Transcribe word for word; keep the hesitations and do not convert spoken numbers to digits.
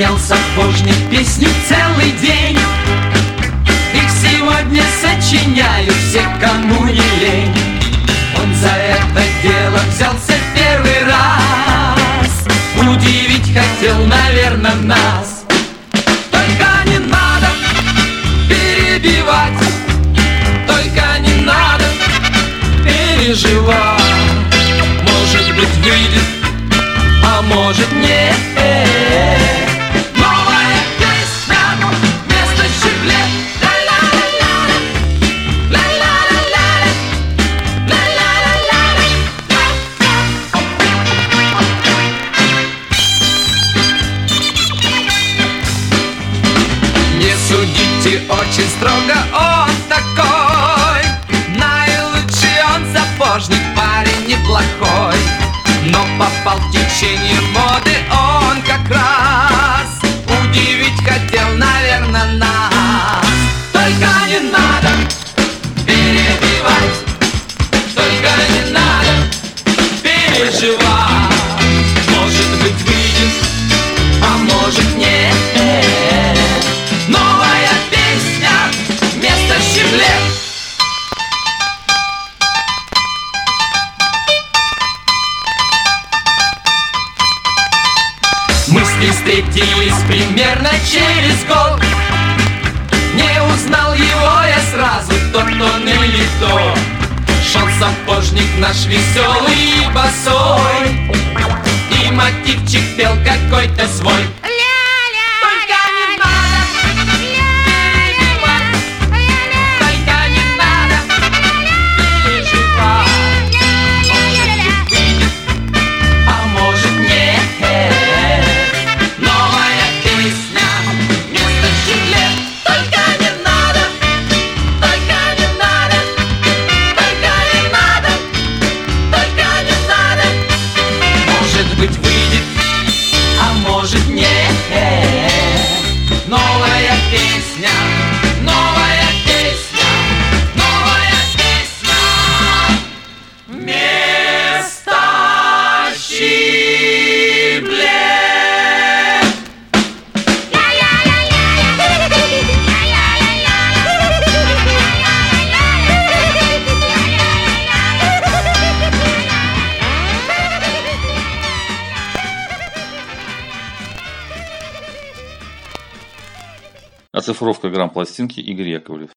сочинял сапожник песни целый день. Их сегодня сочиняют все, кому не лень. Он за это дело взялся первый раз. Удивить хотел, наверное, нас. Только не надо перебивать, только не надо переживать. Может быть, выйдет, а может нет. Новая песня вместо щеглет. Не судите очень строго, он такой. Наилучший он сапожник, парень неплохой. Но попал в течение моды он как раз. Удивить хотел, наверное, нас. Только не надо перебивать, только не надо переживать. Может быть, выйдет, а может нет. Новая песня вместо щеглет. Мы с ней встретились примерно через год. Не узнал его я сразу, тот он или то. Шел сапожник наш веселый и босой, и мотивчик пел какой-то свой. Быть выйдет, а может нет. Новая песня, новая песня, новая песня вместо щеглет. Оцифровка грамм-пластинки Игорь Яковлев.